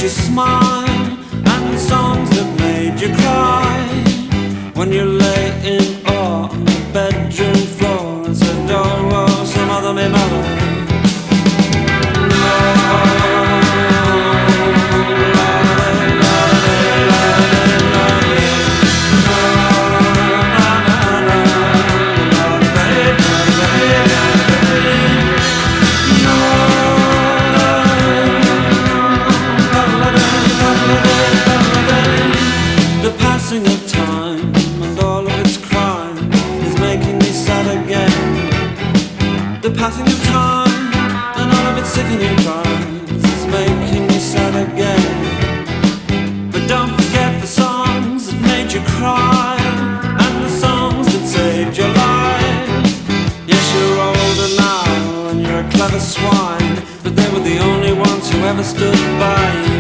you smile, and the songs that made you cry. When you lay in awe on the bedroom floor and said, oh, oh, some other me mother. The passing of time and all of its crime is making me sad again. The passing of time and all of its sickening crimes is making me sad again. But don't forget the songs that made you cry and the songs that saved your life. Yes, you're older now and you're a clever swine, but they were the only ones who ever stood by you.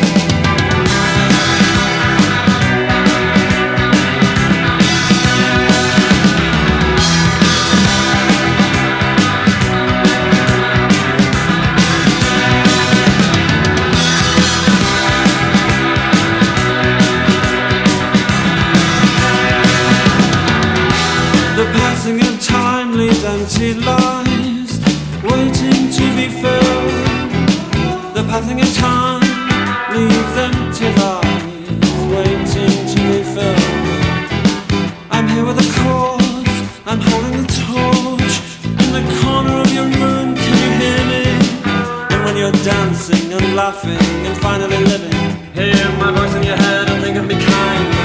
The passing of time leaves empty lives waiting to be filled. The passing of time leaves empty lives waiting to be filled. I'm here with a cause, I'm holding the torch in the corner of your room, can you hear me? And when you're dancing and laughing and finally living, hear my voice in your head and think of me kindly.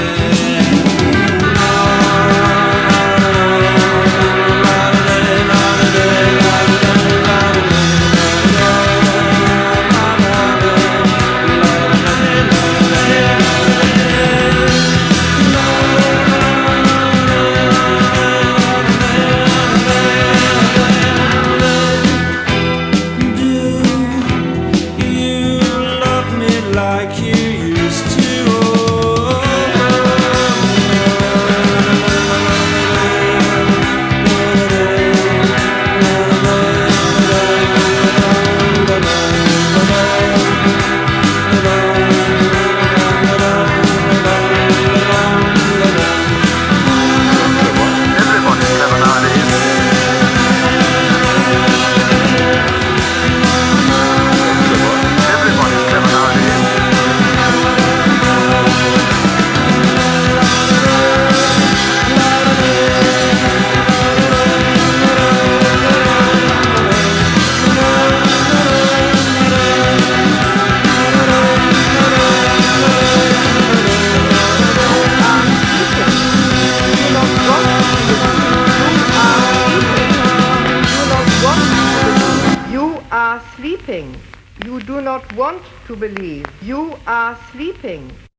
Like you used to. Sleeping. You do not want to believe. You are sleeping.